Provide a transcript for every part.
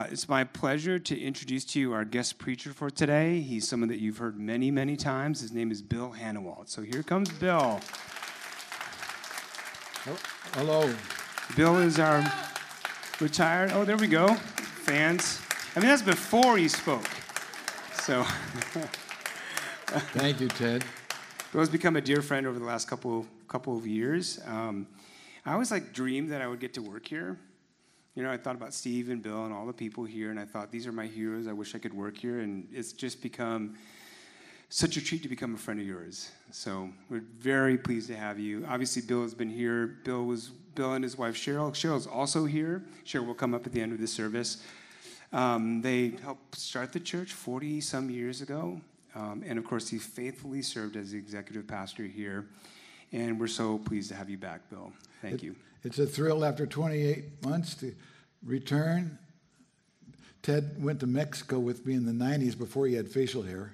It's my pleasure to introduce to you our guest preacher for today. He's someone that you've heard many, many times. His name is Bill Hannawalt. So here comes Bill. Hello. Bill is our retired, there we go, fans. I mean, that's before he spoke. So. Thank you, Ted. Bill's become a dear friend over the last couple of years. I always dreamed that I would get to work here. You know, I thought about Steve and Bill and all the people here, and I thought, these are my heroes. I wish I could work here, and it's just become such a treat to become a friend of yours. So we're very pleased to have you. Obviously, Bill has been here. Bill and his wife, Cheryl. Cheryl's also here. Cheryl will come up at the end of the service. They helped start the church 40-some years ago, and, of course, he faithfully served as the executive pastor here, and we're so pleased to have you back, Bill. Thank you. It's a thrill after 28 months to return. Ted went to Mexico with me in the 90s before he had facial hair.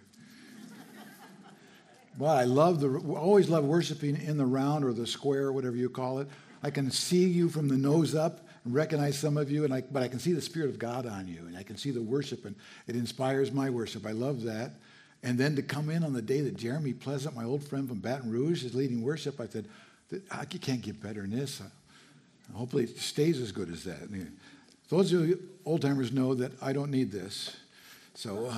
But I always love worshiping in the round or the square, or whatever you call it. I can see you from the nose up and recognize some of you, but I can see the Spirit of God on you, and I can see the worship, and it inspires my worship. I love that. And then to come in on the day that Jeremy Pleasant, my old friend from Baton Rouge, is leading worship, I said, you can't get better than this. Hopefully it stays as good as that. Those of you old-timers know that I don't need this. So,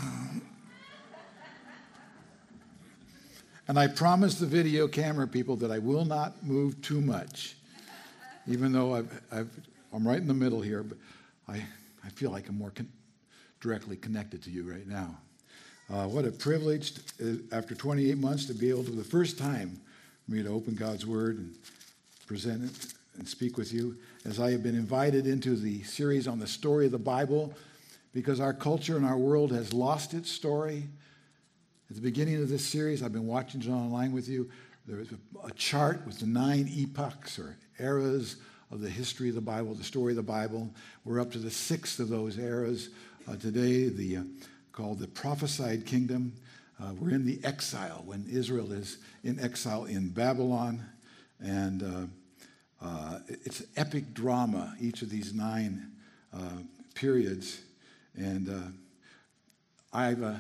and I promised the video camera people that I will not move too much, even though I'm right in the middle here, but I feel like I'm more directly connected to you right now. What a privilege, after 28 months, to be able to, the first time for me to open God's Word and present it and speak with you, as I have been invited into the series on the story of the Bible, because our culture and our world has lost its story. At the beginning of this series, I've been watching it online with you. There is a chart with the 9 epochs or eras of the history of the Bible, the story of the Bible. We're up to the 6th of those eras today, called the prophesied kingdom. We're in the exile, when Israel is in exile in Babylon, and it's an epic drama, each of these 9 periods. And I've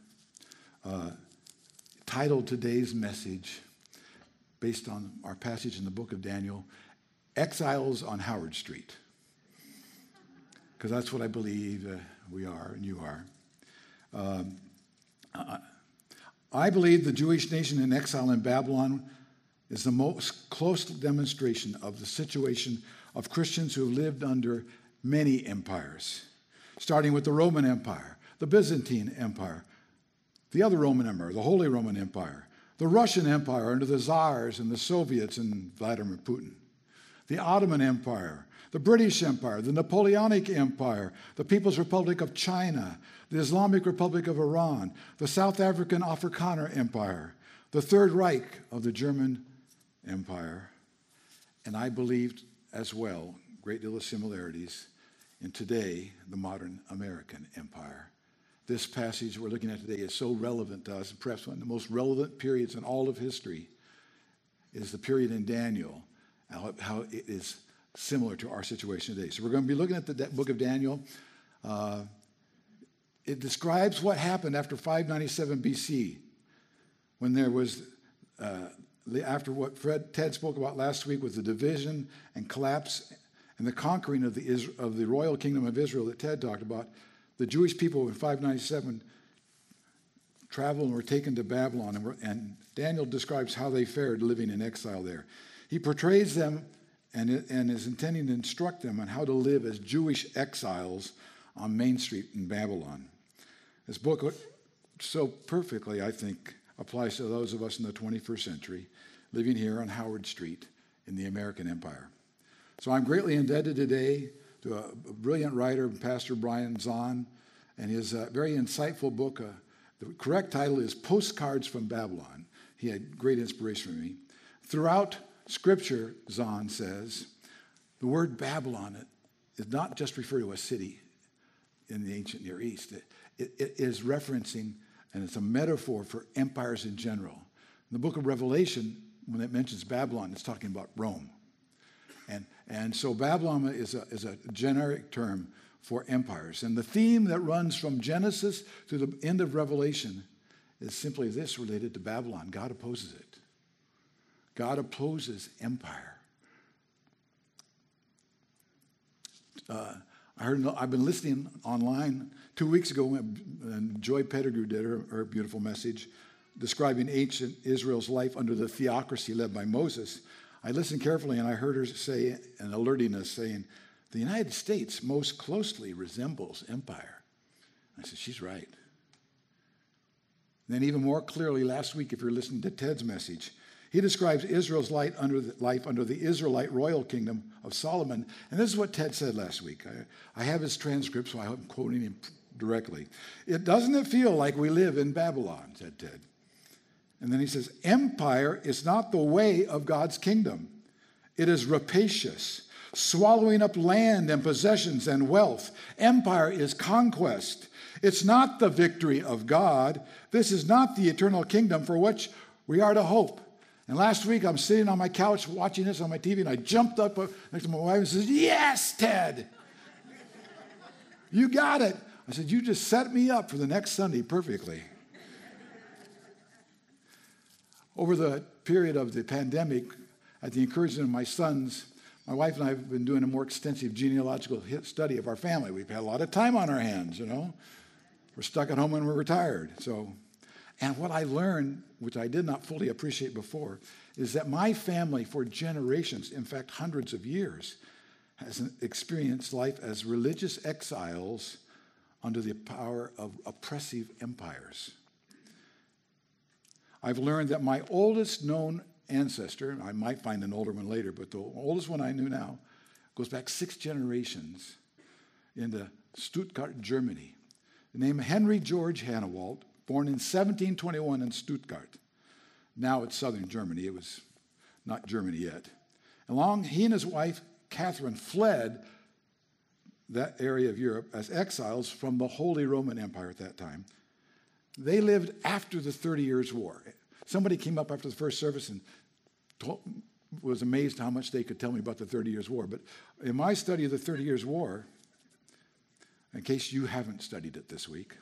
titled today's message, based on our passage in the book of Daniel, Exiles on Howard Street, because that's what I believe we are and you are. I believe the Jewish nation in exile in Babylon is the most close demonstration of the situation of Christians who lived under many empires, starting with the Roman Empire, the Byzantine Empire, the other Roman Empire, the Holy Roman Empire, the Russian Empire under the Tsars and the Soviets and Vladimir Putin, the Ottoman Empire, the British Empire, the Napoleonic Empire, the People's Republic of China, the Islamic Republic of Iran, the South African Afrikaner Empire, the Third Reich of the German Empire, and I believed as well, a great deal of similarities, in today, the modern American empire. This passage we're looking at today is so relevant to us, and perhaps one of the most relevant periods in all of history is the period in Daniel, how it is similar to our situation today. So we're going to be looking at the book of Daniel. It describes what happened after 597 BC, when there was, after what Ted spoke about last week, with the division and collapse and the conquering of the royal kingdom of Israel that Ted talked about. The Jewish people in 597 traveled and were taken to Babylon, and Daniel describes how they fared living in exile there. He portrays them and is intending to instruct them on how to live as Jewish exiles on Main Street in Babylon. This book so perfectly, I think, applies to those of us in the 21st century living here on Howard Street in the American Empire. So I'm greatly indebted today to a brilliant writer, Pastor Brian Zahn, and his very insightful book. The correct title is Postcards from Babylon. He had great inspiration for me. Throughout Scripture, Zahn says, the word Babylon is not just refer to a city in the ancient Near East. It is referencing, and it's a metaphor for empires in general. In the book of Revelation, when it mentions Babylon, it's talking about Rome. And so Babylon is a generic term for empires. And the theme that runs from Genesis to the end of Revelation is simply this related to Babylon. God opposes it. God opposes empire. I've been listening online 2 weeks ago when Joy Pettigrew did her beautiful message describing ancient Israel's life under the theocracy led by Moses. I listened carefully and I heard her say, and alerting us, saying, the United States most closely resembles empire. I said, she's right. And then even more clearly last week, if you're listening to Ted's message, he describes Israel's life under the Israelite royal kingdom of Solomon. And this is what Ted said last week. I have his transcript, so I'm quoting him directly. Doesn't it feel like we live in Babylon, said Ted. And then he says, empire is not the way of God's kingdom. It is rapacious, swallowing up land and possessions and wealth. Empire is conquest. It's not the victory of God. This is not the eternal kingdom for which we are to hope. And last week, I'm sitting on my couch watching this on my TV, and I jumped up next to my wife and said, yes, Ted. You got it. I said, you just set me up for the next Sunday perfectly. Over the period of the pandemic, at the encouragement of my sons, my wife and I have been doing a more extensive genealogical study of our family. We've had a lot of time on our hands, you know. We're stuck at home when we're retired. And what I learned, which I did not fully appreciate before, is that my family for generations, in fact hundreds of years, has experienced life as religious exiles under the power of oppressive empires. I've learned that my oldest known ancestor, I might find an older one later, but the oldest one I knew now, goes back 6 generations into Stuttgart, Germany. The name Henry George Hanawalt, born in 1721 in Stuttgart. Now it's southern Germany. It was not Germany yet. He and his wife, Catherine, fled that area of Europe as exiles from the Holy Roman Empire at that time. They lived after the 30 Years' War. Somebody came up after the first service and was amazed how much they could tell me about the 30 Years' War. But in my study of the 30 Years' War, in case you haven't studied it this week,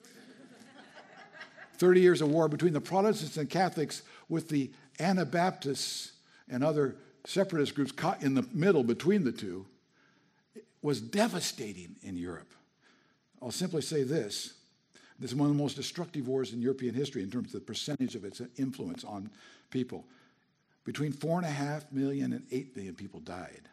30 years of war between the Protestants and Catholics with the Anabaptists and other separatist groups caught in the middle between the two was devastating in Europe. I'll simply say this. This is one of the most destructive wars in European history in terms of the percentage of its influence on people. Between 4.5 million and 8 million people died.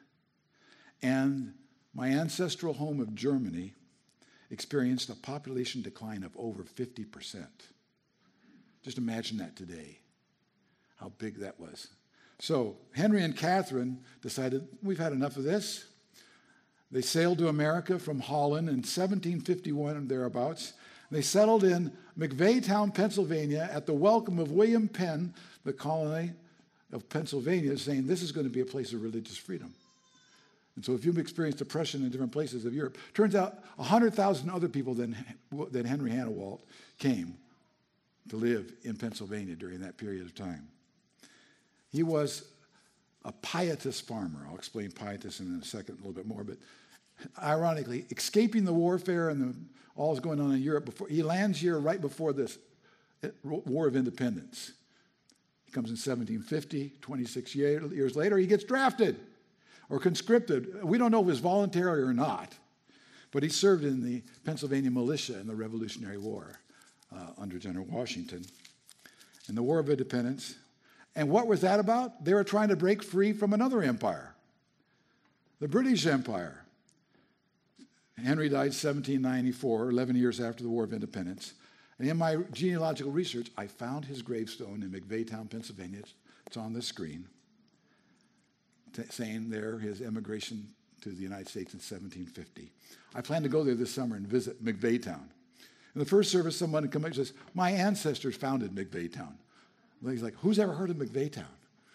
And my ancestral home of Germany experienced a population decline of over 50%. Just imagine that today, how big that was. So Henry and Catherine decided, we've had enough of this. They sailed to America from Holland in 1751 and thereabouts. They settled in McVeytown, Pennsylvania, at the welcome of William Penn, the colony of Pennsylvania, saying this is going to be a place of religious freedom. And so if you've experienced oppression in different places of Europe, turns out 100,000 other people than Henry Hanawalt came to live in Pennsylvania during that period of time. He was a pietous farmer. I'll explain pietous in a second a little bit more, but ironically, escaping the warfare and all that's going on in Europe, before he lands here right before this War of Independence. He comes in 1750, 26 years later, he gets drafted or conscripted. We don't know if it was voluntary or not, but he served in the Pennsylvania militia in the Revolutionary War under General Washington. In the War of Independence. And what was that about? They were trying to break free from another empire, the British Empire. Henry died 1794, 11 years after the War of Independence. And in my genealogical research, I found his gravestone in McVeytown, Pennsylvania. It's on the screen, saying there his emigration to the United States in 1750. I plan to go there this summer and visit McVeytown. In the first service, someone would come up and says, my ancestors founded McVeytown. He's like, who's ever heard of McVeytown?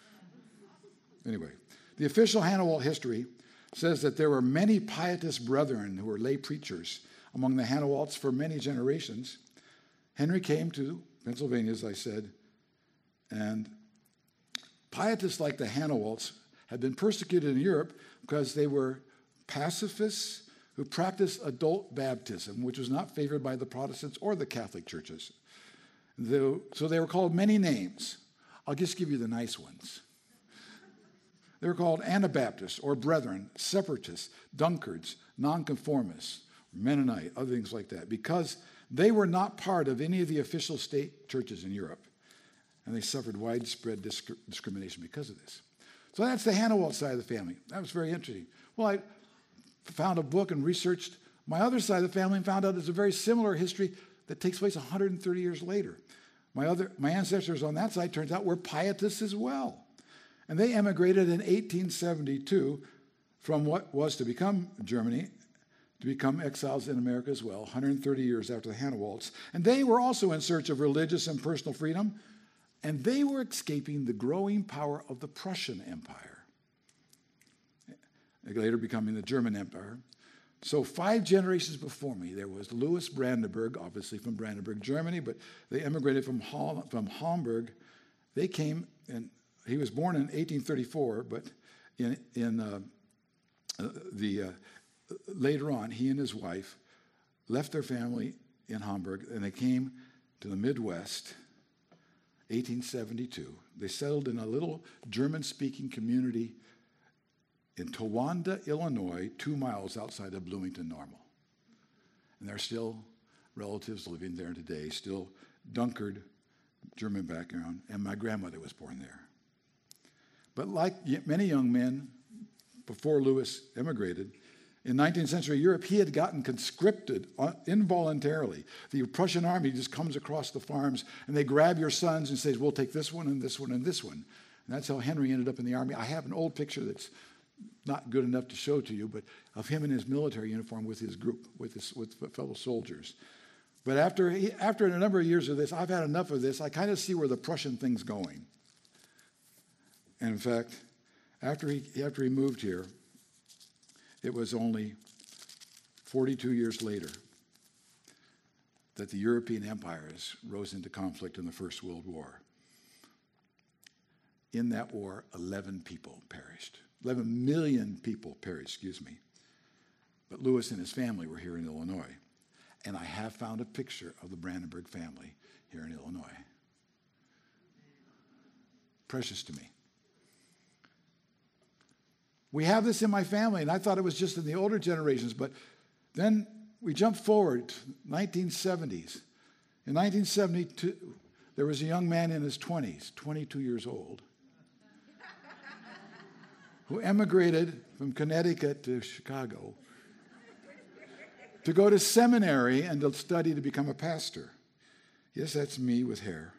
Anyway, the official Hanawalt history says that there were many pietist brethren who were lay preachers among the Hanawalts for many generations. Henry came to Pennsylvania, as I said, and pietists like the Hanawalts had been persecuted in Europe because they were pacifists who practiced adult baptism, which was not favored by the Protestants or the Catholic churches. So they were called many names. I'll just give you the nice ones. They were called Anabaptists or Brethren, Separatists, Dunkards, Nonconformists, Mennonite, other things like that, because they were not part of any of the official state churches in Europe. And they suffered widespread discrimination because of this. So that's the Hanawalt side of the family. That was very interesting. Well, I found a book and researched my other side of the family and found out there's a very similar history that takes place 130 years later. My ancestors on that side, turns out, were pietists as well. And they emigrated in 1872 from what was to become Germany, to become exiles in America as well, 130 years after the Hanawalts. And they were also in search of religious and personal freedom, and they were escaping the growing power of the Prussian Empire, later becoming the German Empire. So 5 generations before me, there was Louis Brandenburg, obviously from Brandenburg, Germany, but they emigrated from Hamburg. They came, and he was born in 1834, but later on, he and his wife left their family in Hamburg, and they came to the Midwest, 1872. They settled in a little German-speaking community in Towanda, Illinois, 2 miles outside of Bloomington Normal. And there are still relatives living there today, still Dunkard, German background, and my grandmother was born there. But like many young men before Louis emigrated, in 19th century Europe, he had gotten conscripted involuntarily. The Prussian army just comes across the farms, and they grab your sons and says, we'll take this one and this one and this one. And that's how Henry ended up in the army. I have an old picture that's not good enough to show to you, but of him in his military uniform with his group, with fellow soldiers. But after a number of years of this, I've had enough of this. I kind of see where the Prussian thing's going. And in fact, after he moved here, it was only 42 years later that the European empires rose into conflict in the First World War. In that war, 11 people perished. 11 million people perished, But Louis and his family were here in Illinois. And I have found a picture of the Brandenburg family here in Illinois. Precious to me. We have this in my family, and I thought it was just in the older generations, but then we jump forward to 1970s. In 1972, there was a young man in his 20s, 22 years old, who emigrated from Connecticut to Chicago to go to seminary and to study to become a pastor. Yes, that's me with hair.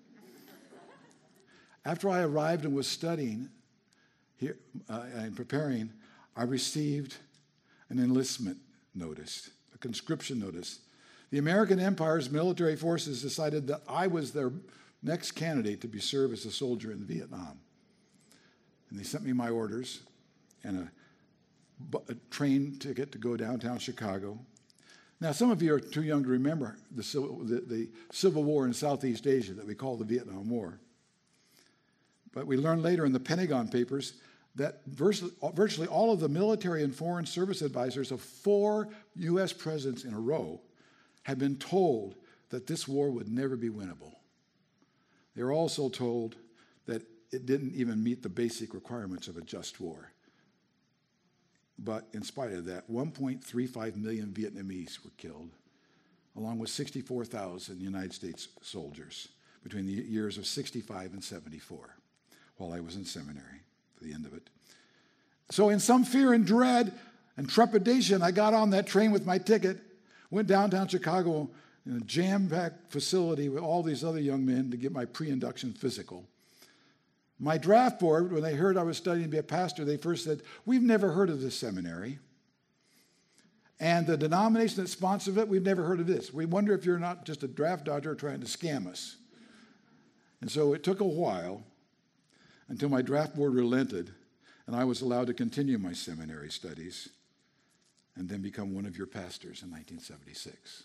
After I arrived and was studying here and preparing, I received an enlistment notice, a conscription notice. The American Empire's military forces decided that I was their next candidate to serve as a soldier in Vietnam. And they sent me my orders and a train ticket to go downtown Chicago. Now, some of you are too young to remember the Civil War in Southeast Asia that we call the Vietnam War. But we learned later in the Pentagon Papers that virtually all of the military and foreign service advisors of 4 U.S. presidents in a row had been told that this war would never be winnable. They were also told that it didn't even meet the basic requirements of a just war. But in spite of that, 1.35 million Vietnamese were killed, along with 64,000 United States soldiers between the years of 65 and 74, while I was in seminary for the end of it. So in some fear and dread and trepidation, I got on that train with my ticket, went downtown Chicago in a jam-packed facility with all these other young men to get my pre-induction physical. My draft board, when they heard I was studying to be a pastor, they first said, "We've never heard of this seminary. And the denomination that sponsors it, we've never heard of this. We wonder if you're not just a draft dodger trying to scam us." And so it took a while until my draft board relented and I was allowed to continue my seminary studies and then become one of your pastors in 1976.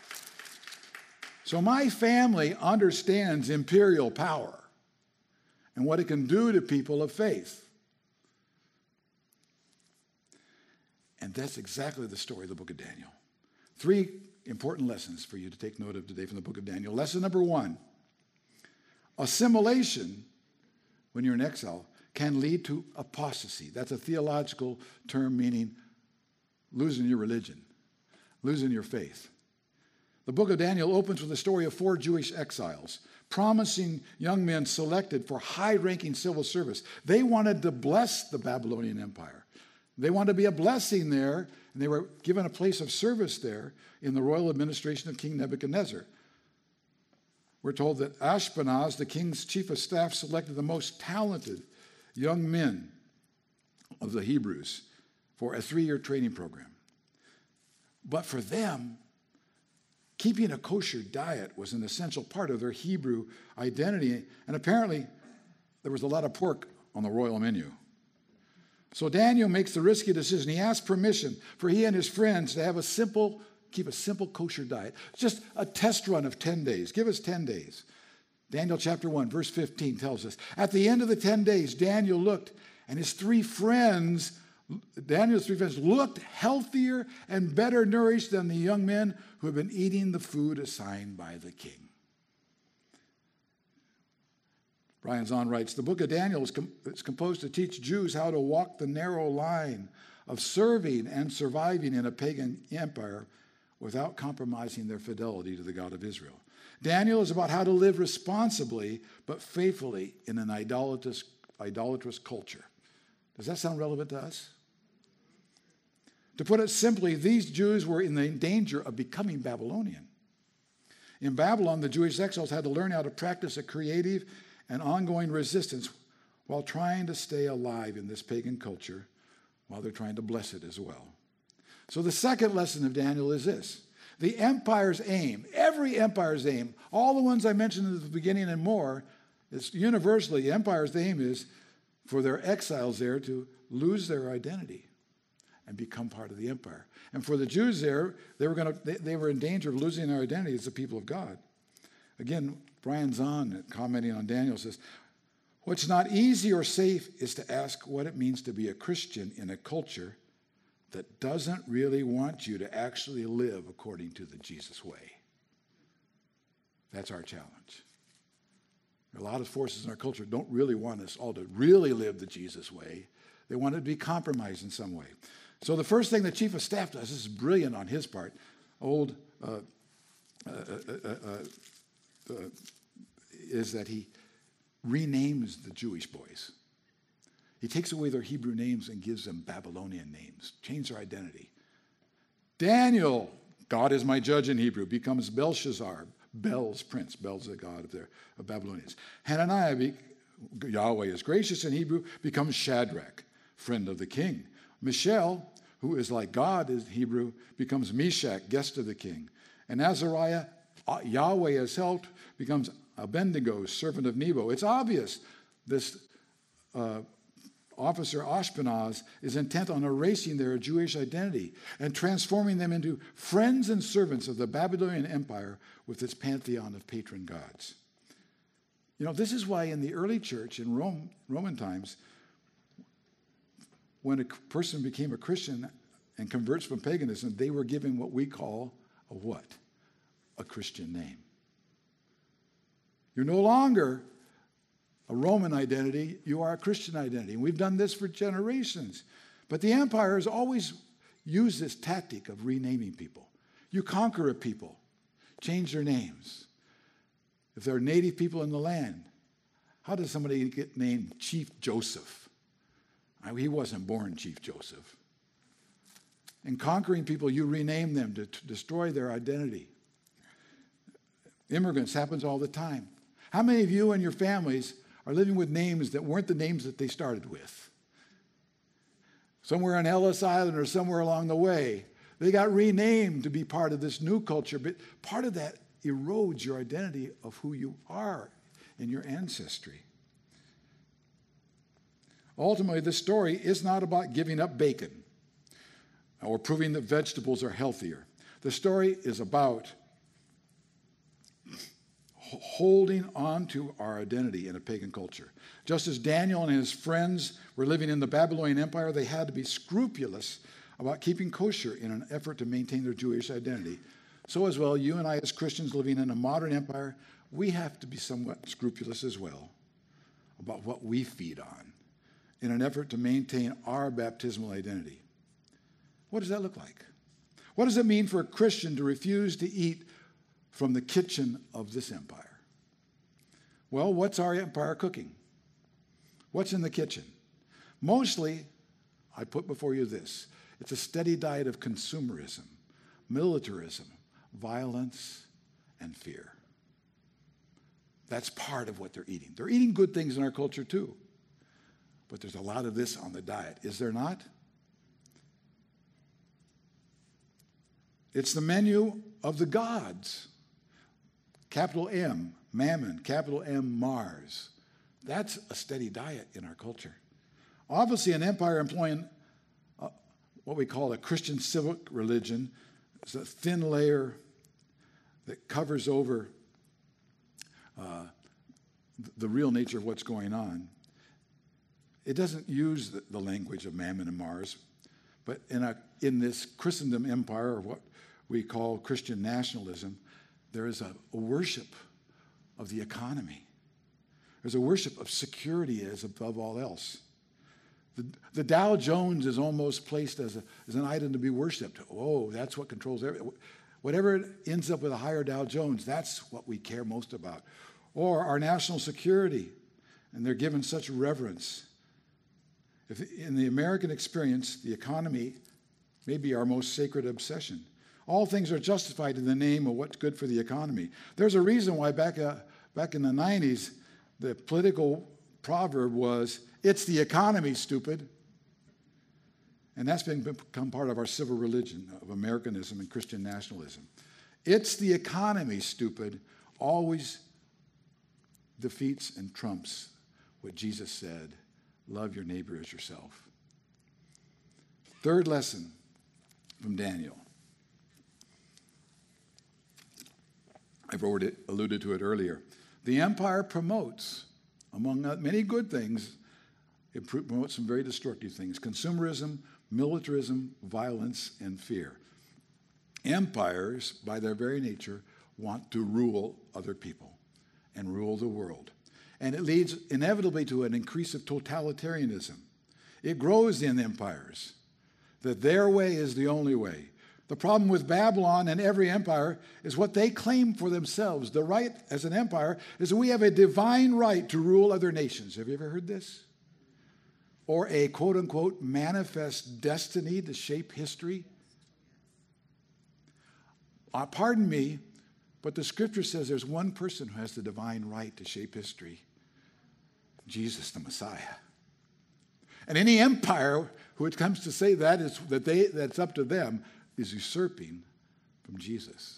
So my family understands imperial power and what it can do to people of faith. And that's exactly the story of the book of Daniel. 3 important lessons for you to take note of today from the book of Daniel. Lesson number 1, assimilation, when you're in exile, can lead to apostasy. That's a theological term meaning losing your religion, losing your faith. The book of Daniel opens with the story of 4 Jewish exiles, promising young men selected for high-ranking civil service. They wanted to bless the Babylonian Empire. They wanted to be a blessing there, and they were given a place of service there in the royal administration of King Nebuchadnezzar. We're told that Ashpenaz, the king's chief of staff, selected the most talented young men of the Hebrews for a 3-year training program. But for them, keeping a kosher diet was an essential part of their Hebrew identity, and apparently there was a lot of pork on the royal menu. So Daniel makes the risky decision. He asks permission for he and his friends to have keep a simple kosher diet. Just a test run of 10 days. Give us 10 days. Daniel chapter 1, verse 15 tells us, at the end of the 10 days, Daniel looked, and Daniel's three friends looked healthier and better nourished than the young men who had been eating the food assigned by the king. Brian Zahn writes, the book of Daniel is composed to teach Jews how to walk the narrow line of serving and surviving in a pagan empire without compromising their fidelity to the God of Israel. Daniel is about how to live responsibly but faithfully in an idolatrous culture. Does that sound relevant to us? To put it simply, these Jews were in the danger of becoming Babylonian. In Babylon, the Jewish exiles had to learn how to practice a creative and ongoing resistance while trying to stay alive in this pagan culture, while they're trying to bless it as well. So the second lesson of Daniel is this. The empire's aim, every empire's aim, all the ones I mentioned at the beginning and more, is universally, the empire's aim is for their exiles there to lose their identity and become part of the empire. And for the Jews there, they were in danger of losing their identity as the people of God. Again, Brian Zahn, commenting on Daniel, says, what's not easy or safe is to ask what it means to be a Christian in a culture that doesn't really want you to actually live according to the Jesus way. That's our challenge. There are a lot of forces in our culture that don't really want us all to really live the Jesus way. They want it to be compromised in some way. So the first thing the chief of staff does, this is brilliant on his part, is that he renames the Jewish boys. He takes away their Hebrew names and gives them Babylonian names, change their identity. Daniel, God is my judge in Hebrew, becomes Belshazzar, Bel's prince. Bel's the god of Babylonians. Hananiah, Yahweh is gracious in Hebrew, becomes Shadrach, friend of the king. Mishael, who is like God in Hebrew, becomes Meshach, guest of the king. And Azariah, Yahweh has helped, becomes Abednego, servant of Nebo. It's obvious this officer Ashpenaz is intent on erasing their Jewish identity and transforming them into friends and servants of the Babylonian Empire with its pantheon of patron gods. You know, this is why in the early church in Roman times, when a person became a Christian and converts from paganism, they were given what we call a what? A Christian name. You're no longer a Roman identity, you are a Christian identity. And we've done this for generations. But the empire has always used this tactic of renaming people. You conquer a people, change their names. If there are native people in the land, how does somebody get named Chief Joseph? He wasn't born Chief Joseph. In conquering people, you rename them to destroy their identity. Immigrants happens all the time. How many of you and your families are living with names that weren't the names that they started with? Somewhere on Ellis Island or somewhere along the way, they got renamed to be part of this new culture, but part of that erodes your identity of who you are in your ancestry. Ultimately, this story is not about giving up bacon or proving that vegetables are healthier. The story is about holding on to our identity in a pagan culture. Just as Daniel and his friends were living in the Babylonian Empire, they had to be scrupulous about keeping kosher in an effort to maintain their Jewish identity. So as well, you and I as Christians living in a modern empire, we have to be somewhat scrupulous as well about what we feed on in an effort to maintain our baptismal identity. What does that look like? What does it mean for a Christian to refuse to eat from the kitchen of this empire? Well, what's our empire cooking? What's in the kitchen? Mostly, I put before you this. It's a steady diet of consumerism, militarism, violence, and fear. That's part of what they're eating. They're eating good things in our culture too. But there's a lot of this on the diet, is there not? It's the menu of the gods. Capital M, Mammon, capital M, Mars. That's a steady diet in our culture. Obviously, an empire employing what we call a Christian civic religion is a thin layer that covers over the real nature of what's going on. It doesn't use the language of Mammon and Mars, but in this Christendom empire, or what we call Christian nationalism, there is a worship of the economy. There's a worship of security as above all else. The Dow Jones is almost placed as an item to be worshipped. Oh, that's what controls everything. Whatever ends up with a higher Dow Jones, that's what we care most about. Or our national security, and they're given such reverence. If in the American experience, the economy may be our most sacred obsession. All things are justified in the name of what's good for the economy. There's a reason why back in the 90s, the political proverb was, "It's the economy, stupid." And that's become part of our civil religion of Americanism and Christian nationalism. It's the economy, stupid, always defeats and trumps what Jesus said, love your neighbor as yourself. Third lesson from Daniel. I've already alluded to it earlier. The empire promotes, among many good things, it promotes some very destructive things: consumerism, militarism, violence, and fear. Empires, by their very nature, want to rule other people and rule the world. And it leads inevitably to an increase of totalitarianism. It grows in empires, that their way is the only way. The problem with Babylon and every empire is what they claim for themselves. The right as an empire is that we have a divine right to rule other nations. Have you ever heard this? Or a quote-unquote manifest destiny to shape history. Pardon me, but the scripture says there's one person who has the divine right to shape history: Jesus the Messiah. And any empire who it comes to say that's up to them is usurping from Jesus.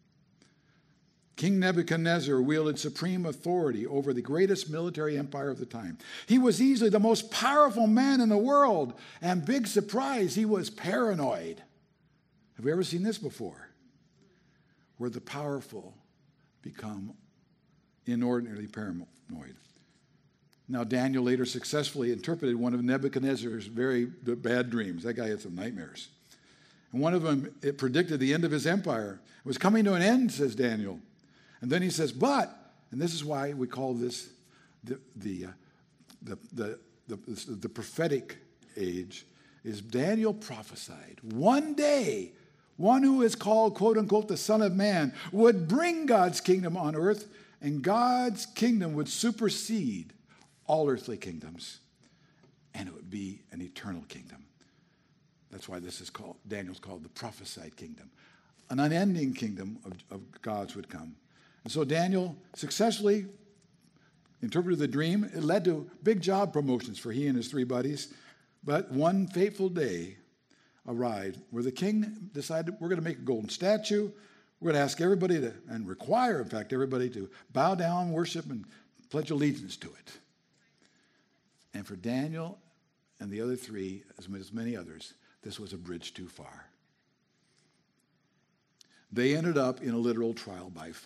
King Nebuchadnezzar wielded supreme authority over the greatest military empire of the time. He was easily the most powerful man in the world, and big surprise, he was paranoid. Have we ever seen this before? Where the powerful become inordinately paranoid. Now, Daniel later successfully interpreted one of Nebuchadnezzar's very bad dreams. That guy had some nightmares. And one of them, it predicted the end of his empire. It was coming to an end, says Daniel. And then he says, but, and this is why we call this the prophetic age, is Daniel prophesied one day, one who is called, quote unquote, the Son of Man, would bring God's kingdom on earth, and God's kingdom would supersede all earthly kingdoms, and it would be an eternal kingdom. That's why this is called, Daniel's called the prophesied kingdom. An unending kingdom of God's would come. And so Daniel successfully interpreted the dream. It led to big job promotions for he and his three buddies. But one fateful day arrived where the king decided, we're going to make a golden statue. We're going to ask everybody to, and require, in fact, everybody to bow down, worship, and pledge allegiance to it. And for Daniel and the other three, as many others, this was a bridge too far. They ended up in a literal trial by fire.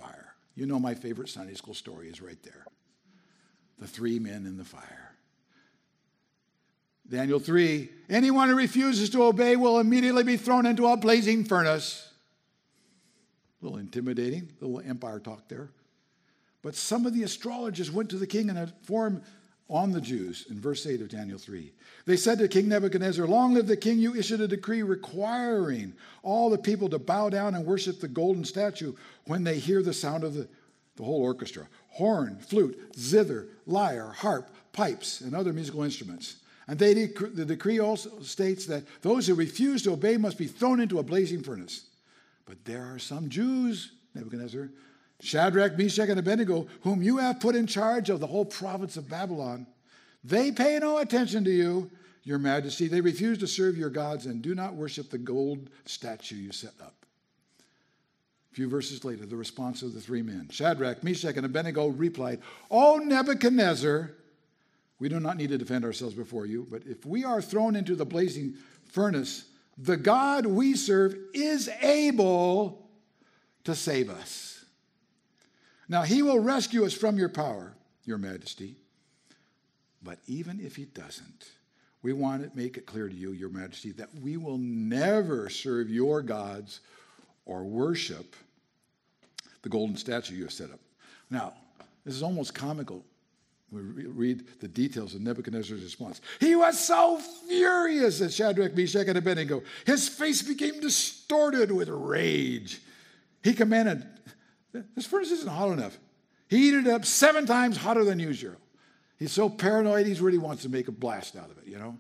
You know my favorite Sunday school story is right there. The 3 men in the fire. Daniel 3, anyone who refuses to obey will immediately be thrown into a blazing furnace. A little intimidating, a little empire talk there. But some of the astrologers went to the king and informed on the Jews in verse 8 of Daniel 3. They said to King Nebuchadnezzar, long live the king, you issued a decree requiring all the people to bow down and worship the golden statue when they hear the sound of the whole orchestra. Horn, flute, zither, lyre, harp, pipes, and other musical instruments. And the decree also states that those who refuse to obey must be thrown into a blazing furnace. But there are some Jews, Nebuchadnezzar, Shadrach, Meshach, and Abednego, whom you have put in charge of the whole province of Babylon. They pay no attention to you, your majesty. They refuse to serve your gods and do not worship the gold statue you set up. A few verses later, the response of the 3 men. Shadrach, Meshach, and Abednego replied, O Nebuchadnezzar, we do not need to defend ourselves before you, but if we are thrown into the blazing furnace, the God we serve is able to save us. Now, he will rescue us from your power, your majesty. But even if he doesn't, we want to make it clear to you, your majesty, that we will never serve your gods or worship the golden statue you have set up. Now, this is almost comical. We read the details of Nebuchadnezzar's response. He was so furious at Shadrach, Meshach, and Abednego. His face became distorted with rage. He commanded, this furnace isn't hot enough. He heated it up 7 times hotter than usual. He's so paranoid, he really wants to make a blast out of it, you know.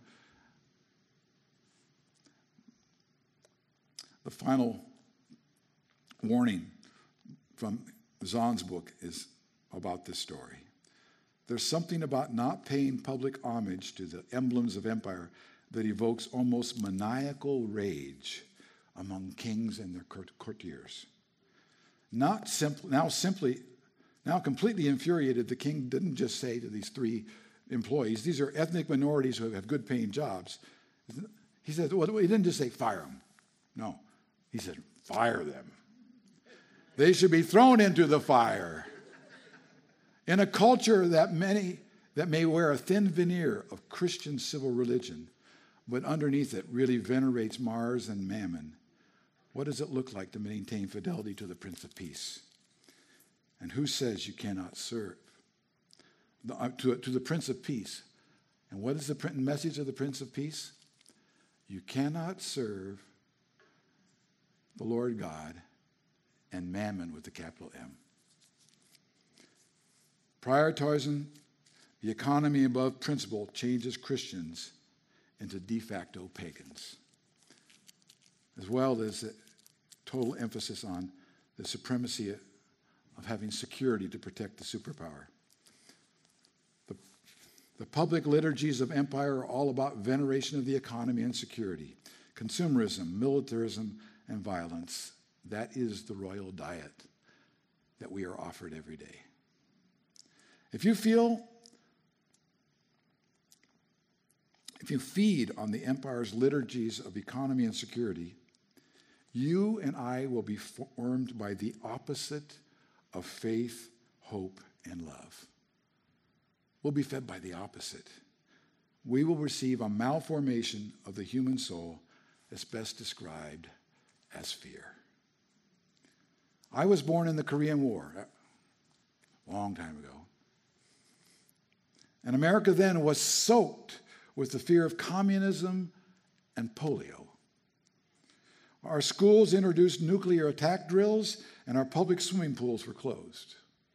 The final warning from Zahn's book is about this story. There's something about not paying public homage to the emblems of empire that evokes almost maniacal rage among kings and their courtiers. Now completely infuriated, the king didn't just say to these 3 employees, these are ethnic minorities who have good paying jobs. He said, well, he didn't just say fire them. No, he said fire them. They should be thrown into the fire. In a culture that may wear a thin veneer of Christian civil religion, but underneath it really venerates Mars and Mammon, what does it look like to maintain fidelity to the Prince of Peace? And who says you cannot serve? To the Prince of Peace. And what is the message of the Prince of Peace? You cannot serve the Lord God and Mammon with the capital M. Prioritizing the economy above principle changes Christians into de facto pagans, as well as a total emphasis on the supremacy of having security to protect the superpower. The public liturgies of empire are all about veneration of the economy and security, consumerism, militarism, and violence. That is the royal diet that we are offered every day. If you feed on the empire's liturgies of economy and security, you and I will be formed by the opposite of faith, hope, and love. We'll be fed by the opposite. We will receive a malformation of the human soul that's best described as fear. I was born in the Korean War, a long time ago. And America then was soaked with the fear of communism and polio. Our schools introduced nuclear attack drills, and our public swimming pools were closed.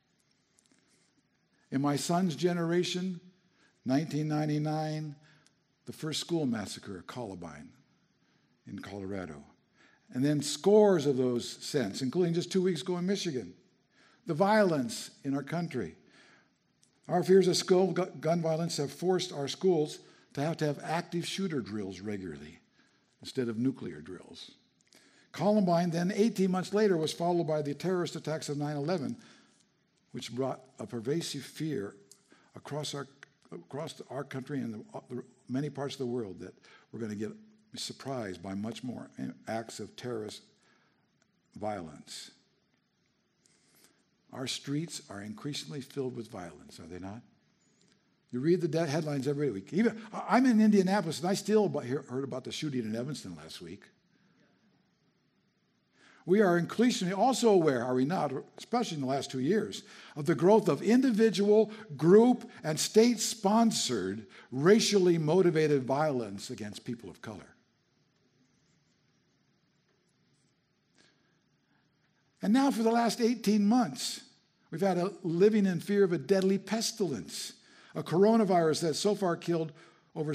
In my son's generation, 1999, the first school massacre at Columbine in Colorado. And then scores of those since, including just 2 weeks ago in Michigan. The violence in our country. Our fears of school gun violence have forced our schools to have active shooter drills regularly instead of nuclear drills. Columbine then, 18 months later, was followed by the terrorist attacks of 9/11, which brought a pervasive fear across our country and the many parts of the world that we're going to get surprised by much more acts of terrorist violence. Our streets are increasingly filled with violence, are they not? You read the headlines every week. Even I'm in Indianapolis, and I still heard about the shooting in Evanston last week. We are increasingly also aware, are we not, especially in the last 2 years, of the growth of individual, group, and state-sponsored racially motivated violence against people of color. And now for the last 18 months, we've had living in fear of a deadly pestilence, a coronavirus that so far killed over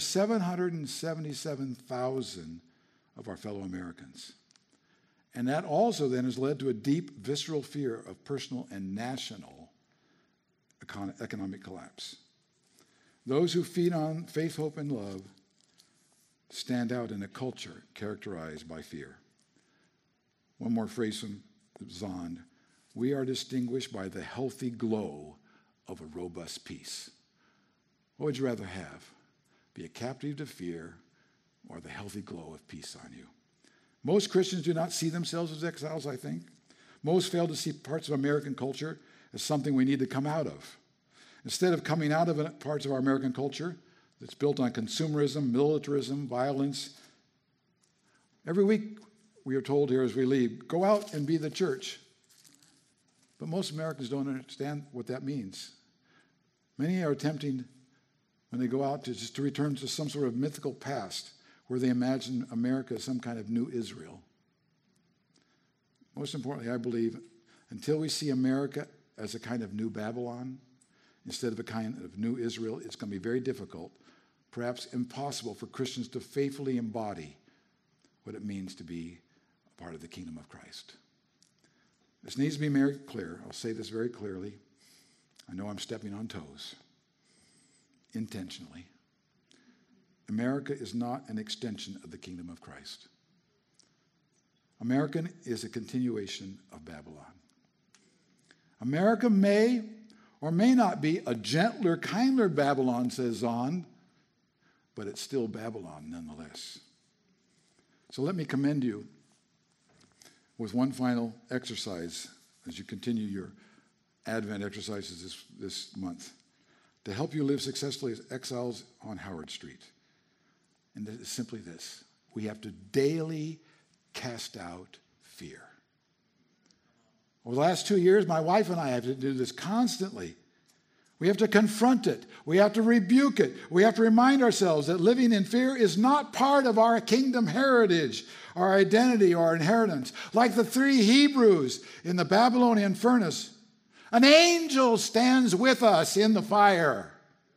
777,000 of our fellow Americans. And that also then has led to a deep, visceral fear of personal and national economic collapse. Those who feed on faith, hope, and love stand out in a culture characterized by fear. One more phrase from Zond. We are distinguished by the healthy glow of a robust peace. What would you rather have? Be a captive to fear or the healthy glow of peace on you? Most Christians do not see themselves as exiles, I think. Most fail to see parts of American culture as something we need to come out of. Instead of coming out of parts of our American culture that's built on consumerism, militarism, violence, every week we are told here as we leave, go out and be the church. But most Americans don't understand what that means. Many are attempting, when they go out, to return to some sort of mythical past where they imagine America as some kind of new Israel. Most importantly, I believe, until we see America as a kind of new Babylon, instead of a kind of new Israel, it's going to be very difficult, perhaps impossible, for Christians to faithfully embody what it means to be a part of the kingdom of Christ. This needs to be very clear. I'll say this very clearly. I know I'm stepping on toes, intentionally. America is not an extension of the kingdom of Christ. America is a continuation of Babylon. America may or may not be a gentler, kinder Babylon, says Zond, but it's still Babylon nonetheless. So let me commend you with one final exercise as you continue your Advent exercises this month to help you live successfully as exiles on Howard Street. And it's simply this: we have to daily cast out fear. Over the last 2 years, my wife and I have to do this constantly. We have to confront it. We have to rebuke it. We have to remind ourselves that living in fear is not part of our kingdom heritage, our identity, or inheritance. Like the 3 Hebrews in the Babylonian furnace, an angel stands with us in the fire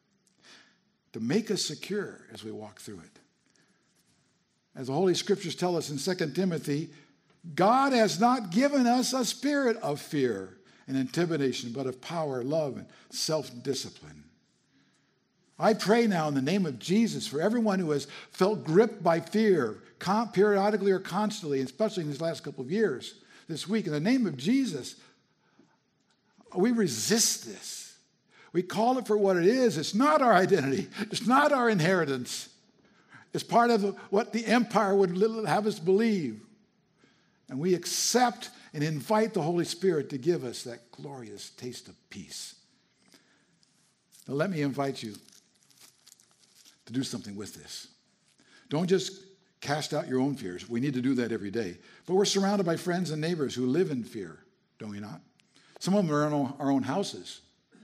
to make us secure as we walk through it. As the Holy Scriptures tell us in 2 Timothy, God has not given us a spirit of fear and intimidation, but of power, love, and self-discipline. I pray now in the name of Jesus for everyone who has felt gripped by fear, periodically or constantly, especially in these last couple of years, this week. In the name of Jesus, we resist this. We call it for what it is. It's not our identity. It's not our inheritance. It's part of what the empire would have us believe. And we accept and invite the Holy Spirit to give us that glorious taste of peace. Now let me invite you to do something with this. Don't just cast out your own fears. We need to do that every day. But we're surrounded by friends and neighbors who live in fear, don't we not? Some of them are in our own houses.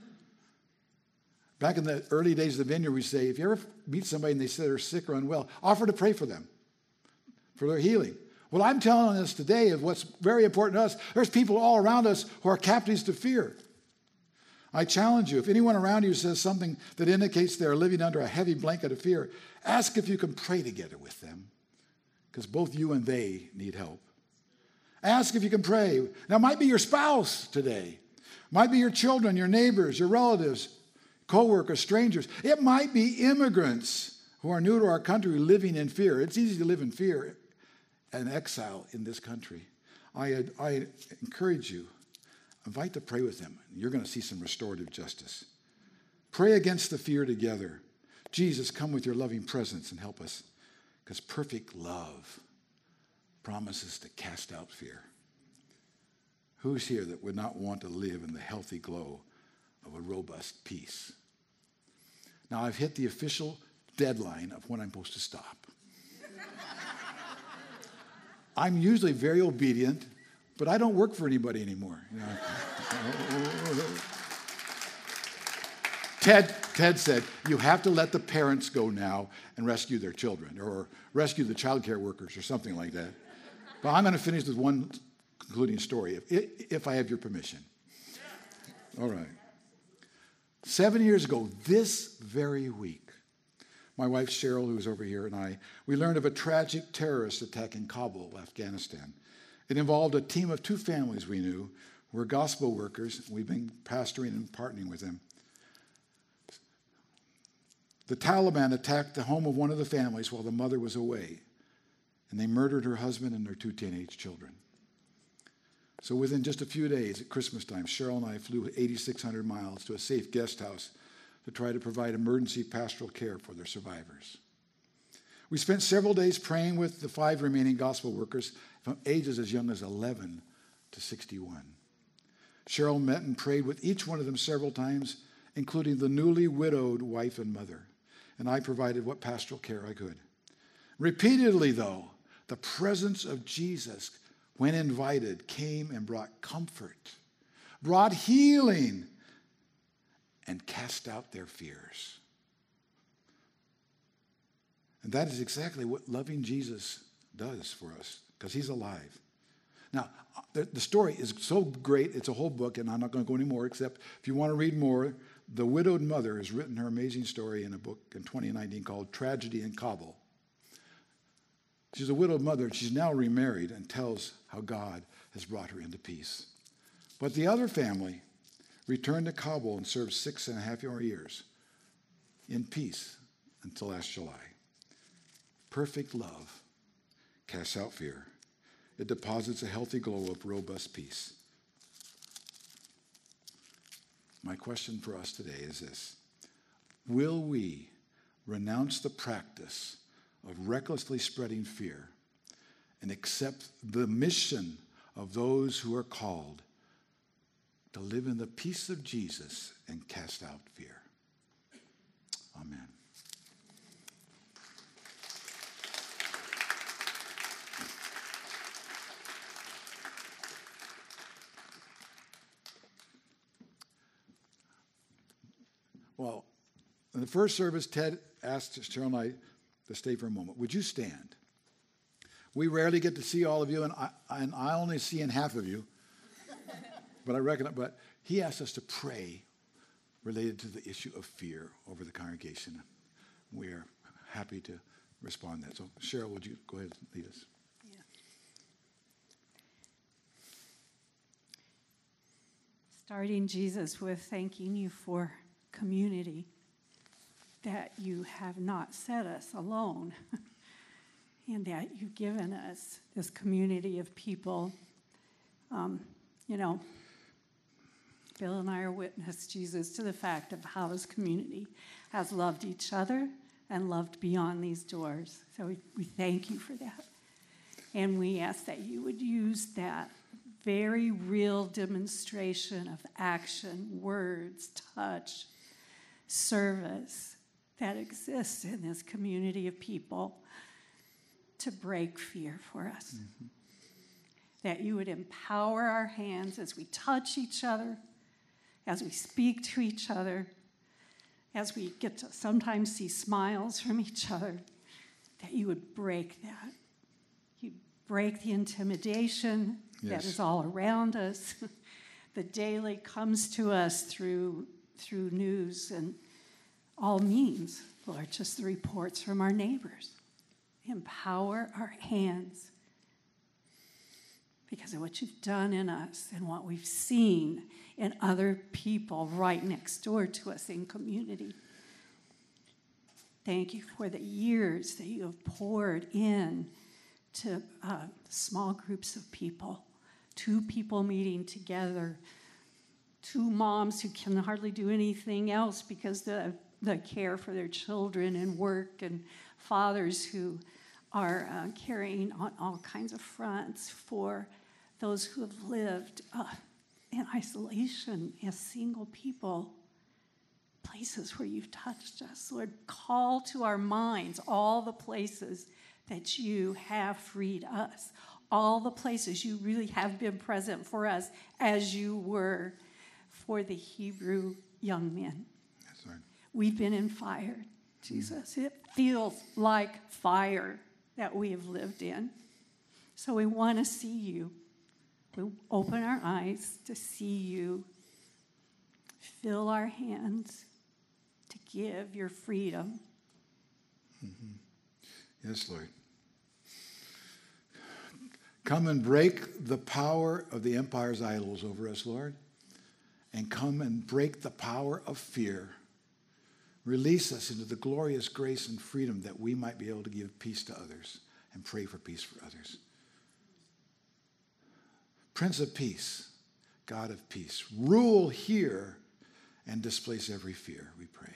Back in the early days of the Vineyard, we say, if you ever meet somebody and they say they're sick or unwell, offer to pray for them, for their healing. Well, I'm telling us today of what's very important to us. There's people all around us who are captives to fear. I challenge you, if anyone around you says something that indicates they're living under a heavy blanket of fear, ask if you can pray together with them, because both you and they need help. Ask if you can pray. Now, it might be your spouse today. It might be your children, your neighbors, your relatives, co-workers, strangers. It might be immigrants who are new to our country living in fear. It's easy to live in fear and exile in this country. I encourage you, invite to pray with them. You're going to see some restorative justice. Pray against the fear together. Jesus, come with your loving presence and help us, because perfect love promises to cast out fear. Who's here that would not want to live in the healthy glow of a robust peace? Now, I've hit the official deadline of when I'm supposed to stop. I'm usually very obedient, but I don't work for anybody anymore. Ted said, you have to let the parents go now and rescue their children, or rescue the child care workers, or something like that. But I'm going to finish with one concluding story, if I have your permission. All right. 7 years ago, this very week, my wife Cheryl, who's over here, and we learned of a tragic terrorist attack in Kabul, Afghanistan. It involved a team of 2 families we knew who were gospel workers. We've been pastoring and partnering with them. The Taliban attacked the home of one of the families while the mother was away, and they murdered her husband and their 2 teenage children. So within just a few days at Christmas time, Cheryl and I flew 8,600 miles to a safe guest house to try to provide emergency pastoral care for their survivors. We spent several days praying with the 5 remaining gospel workers from ages as young as 11 to 61. Cheryl met and prayed with each one of them several times, including the newly widowed wife and mother, and I provided what pastoral care I could. Repeatedly, though, the presence of Jesus, when invited, came and brought comfort, brought healing, and cast out their fears. And that is exactly what loving Jesus does for us, because he's alive. Now, the story is so great, it's a whole book, and I'm not going to go any more, except if you want to read more, the widowed mother has written her amazing story in a book in 2019 called Tragedy in Kabul. She's a widowed mother, and she's now remarried and tells how God has brought her into peace. But the other family returned to Kabul and served 6.5 more years in peace until last July. Perfect love casts out fear. It deposits a healthy glow of robust peace. My question for us today is this: will we renounce the practice of recklessly spreading fear and accept the mission of those who are called to live in the peace of Jesus and cast out fear? Amen. Well, in the first service, Ted asked Cheryl and I to stay for a moment. Would you stand? We rarely get to see all of you, and I only see in half of you. But he asked us to pray related to the issue of fear over the congregation. We are happy to respond to that. So, Cheryl, would you go ahead and lead us? Yeah. Starting, Jesus, with thanking you for community, that you have not set us alone, and that you've given us this community of people. Bill and I are witness, Jesus, to the fact of how this community has loved each other and loved beyond these doors. So we thank you for that. And we ask that you would use that very real demonstration of action, words, touch, service that exists in this community of people to break fear for us. Mm-hmm. That you would empower our hands as we touch each other, as we speak to each other, as we get to sometimes see smiles from each other, that you would break that. You'd break the intimidation that is all around us, that daily comes to us through news and all means, Lord, just the reports from our neighbors. Empower our hands because of what you've done in us and what we've seen in other people right next door to us in community. Thank you for the years that you have poured in to small groups of people, 2 people meeting together, 2 moms who can hardly do anything else because the care for their children and work, and fathers who are carrying on all kinds of fronts for those who have lived in isolation as single people, places where you've touched us. Lord, call to our minds all the places that you have freed us, all the places you really have been present for us as you were for the Hebrew young men. That's right. We've been in fire, Jesus. It feels like fire that we have lived in. So we want to see you. We open our eyes to see you. Fill our hands to give your freedom. Yes, Lord. Come and break the power of the empire's idols over us, Lord. And come and break the power of fear. Release us into the glorious grace and freedom that we might be able to give peace to others and pray for peace for others. Prince of Peace, God of peace, rule here and displace every fear, we pray.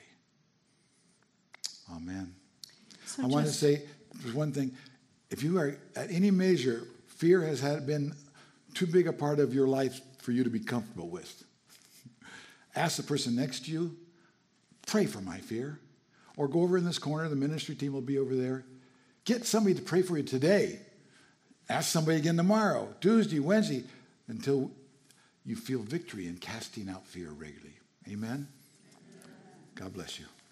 Amen. So I want to say one thing. If you are at any measure, fear has been too big a part of your life for you to be comfortable with. Ask the person next to you, pray for my fear. Or go over in this corner, the ministry team will be over there. Get somebody to pray for you today. Ask somebody again tomorrow, Tuesday, Wednesday, until you feel victory in casting out fear regularly. Amen? God bless you.